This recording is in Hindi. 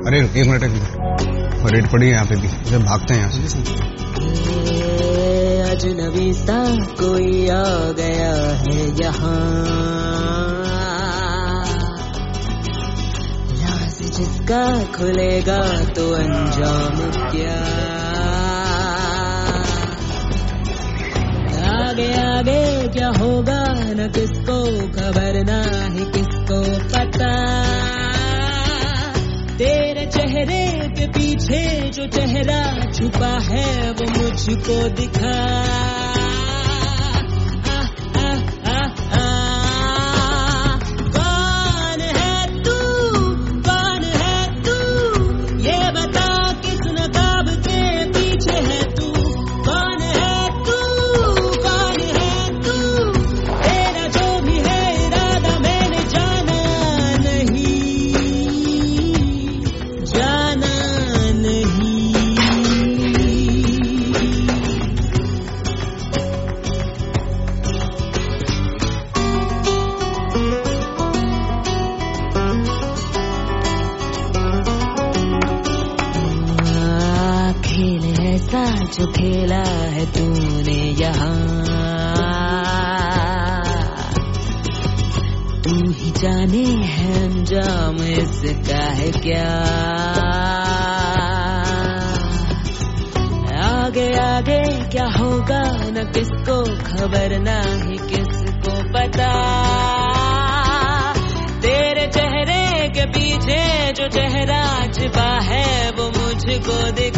अरे एक मिनट रेड पड़ी है यहाँ पे भी, इसे भागते हैं यहाँ से। अजनबी सा कोई आ गया है यहाँ, राज जिसका खुलेगा तो अंजाम क्या। आगे आगे क्या होगा न किसको खबर, ना ही किसको पता। तेरे चेहरे के पीछे जो चेहरा छुपा है वो मुझको दिखा। कौन है तू, कौन है तू, ये बता किस नकाब के पीछे है तू। कौन है तू, कौन है तू, तेरा जो भी है इरादा मैंने जाना नहीं, जाना नहीं। खेल ऐसा जो खेला है तूने यहाँ, तू ही जाने है अंजाम इसका है क्या। आगे आगे क्या होगा न किसको खबर, ना ही किसको पता। तेरे चेहरे के पीछे जो चेहरा छिपा है वो मुझको दिखा।